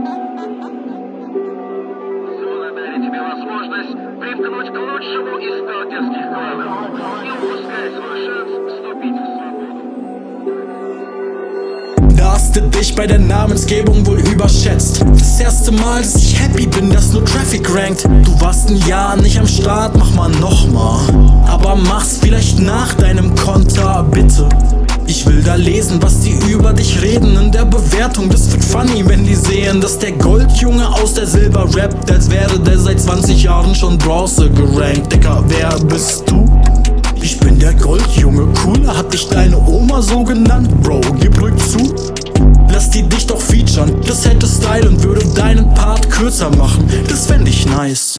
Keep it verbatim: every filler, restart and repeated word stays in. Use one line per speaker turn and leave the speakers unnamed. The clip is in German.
тебе возможность примкнуть к лучшему из сталкерских кланов. Не упускай свой шанс вступить в свободу.
Da hast du dich bei der Namensgebung wohl überschätzt. Das erste Mal, dass ich happy bin, dass nur Traffic rankt. Du warst ein Jahr nicht am Start, mach mal nochmal. Aber mach's vielleicht nach deinem Konter, bitte. Ich will da lesen, was die über dich reden in der Bewertung. Das wird funny, wenn die sehen, dass der Goldjunge aus der Silber rappt, als wäre der seit zwanzig Jahren schon Bronze gerankt. Digga, wer bist du? Ich bin der Goldjunge, cooler hat dich deine Oma so genannt? Bro, gib ruhig zu. Lass die dich doch featuren, das hätte Style und würde deinen Part kürzer machen. Das fänd ich nice.